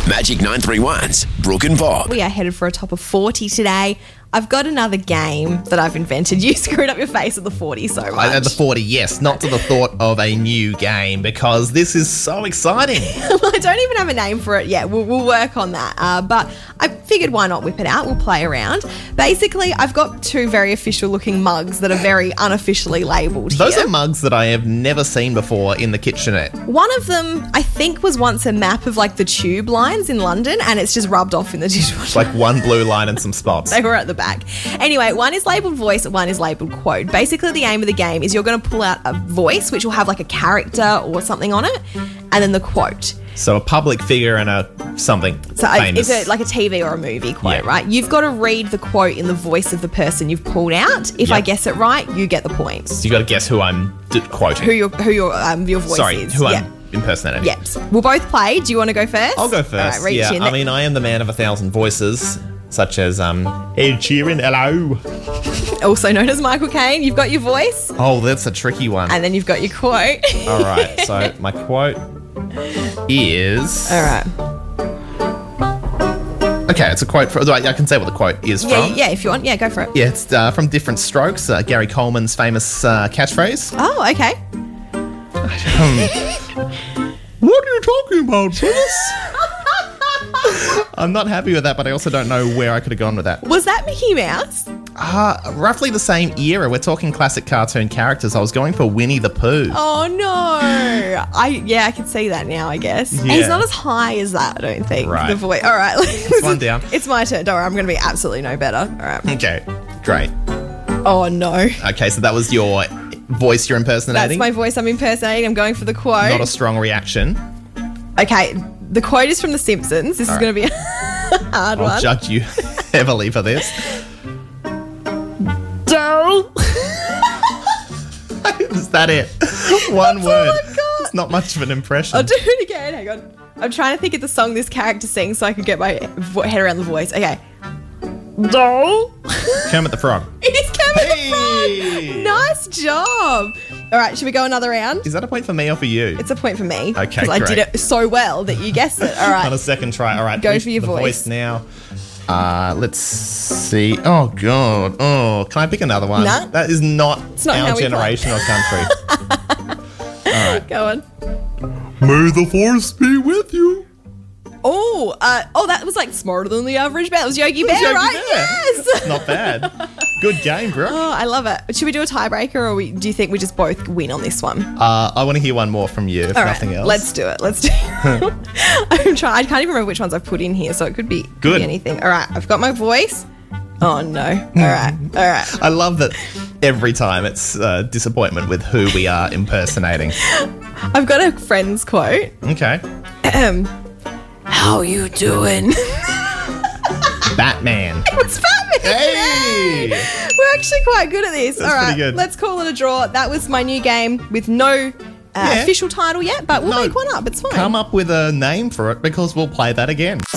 Magic 931's Brooke and Bob. We are headed for a top of 40 today. I've got another game that I've invented. You screwed up your face at the 40 so much. At the 40, yes. Not to the thought of a new game because this is so exciting. Well, I don't even have a name for it yet. We'll work on that. But I figured why not whip it out? We'll play around. Basically, I've got two very official looking mugs that are very unofficially labelled here. Those are mugs that I have never seen before in the kitchenette. One of them, I think, was once a map of like the tube lines in London and it's just rubbed off in the dishwasher. Like one blue line and some spots. They were at the back. Anyway, one is labelled voice, one is labelled quote. Basically, the aim of the game is you're going to pull out a voice which will have like a character or something on it, and then the quote. So a public figure and a something famous. It's like a TV or a movie quote, Yeah. right? You've got to read the quote in the voice of the person you've pulled out. If I Yep. guess it right, you get the points. So you got to guess who I'm quoting. Who your voice Sorry, is. who yeah. I'm impersonating. Yes. We'll both play. Do you want to go first? I'll go first. All right, reach yeah, in. I mean, I am the man of 1,000 voices, such as Ed Sheeran, hello. Also known as Michael Caine. You've got your voice, Oh, that's a tricky one. and then you've got your quote. All right, so my quote is... All right. Okay, it's a quote from... I can say what the quote is Yeah, from. yeah. If you want, yeah, go for it. Yeah, it's from Different Strokes, Gary Coleman's famous catchphrase. Oh, okay. What are you talking about, sis? I'm not happy with that, but I also don't know where I could have gone with that. Was that Mickey Mouse? Roughly the same era. We're talking classic cartoon characters. I was going for Winnie the Pooh. Oh no! I can see that now. I guess he's Yeah. not as high as that. I don't think. Right. The voice. All right, One down. It's my turn. Don't worry, I'm going to be absolutely no better. All right. Okay, great. Oh no! Okay, so that was your voice you're That's impersonating. my voice. I'm impersonating. I'm going for the quote. Not a strong reaction. Okay, the quote is from The Simpsons. This is going to be a hard I'll one. judge you heavily for this. Doll. Is that it? One word. all I've got. It's not much of an impression. I'll do it again. Hang on. I'm trying to think of the song this character sings so I can get my head around the voice. Okay. Doll. Kermit the Frog. He's Kermit the Hey! Frog. Nice job. All right, should we go another round? Is that a point for me or for you? It's a point for me. Okay, because I did great. it so well that you guessed it. All On right. a second try. All right. Go who's for your the voice. now. Let's see. Oh, God. Oh, can I pick another one? No. That is not, not our how we play. generation or country. Go on. May the force be with you. Oh, that was like smarter than the average bear. It was Yogi Bear, Yogi right? Bear. Yes. Not bad. Good game, Brooke. Oh, I love it. Should we do a tiebreaker, or do you think we just both win on this one? I want to hear one more from you, if All right, nothing else. let's do it. Let's do it. I'm trying. I can't even remember which ones I've put in here, so it could be Good. anything. All right, I've got my voice. Oh no! All right. I love that every time it's disappointment with who we are impersonating. I've got a friend's quote. Okay. How you doing? Batman. It's Batman. Hey! We're actually quite good at this. That's All right, pretty good. let's call it a draw. That was my new game with no Yeah. official title yet, but we'll No. make one up. It's fine. Come up with a name for it because we'll play that again.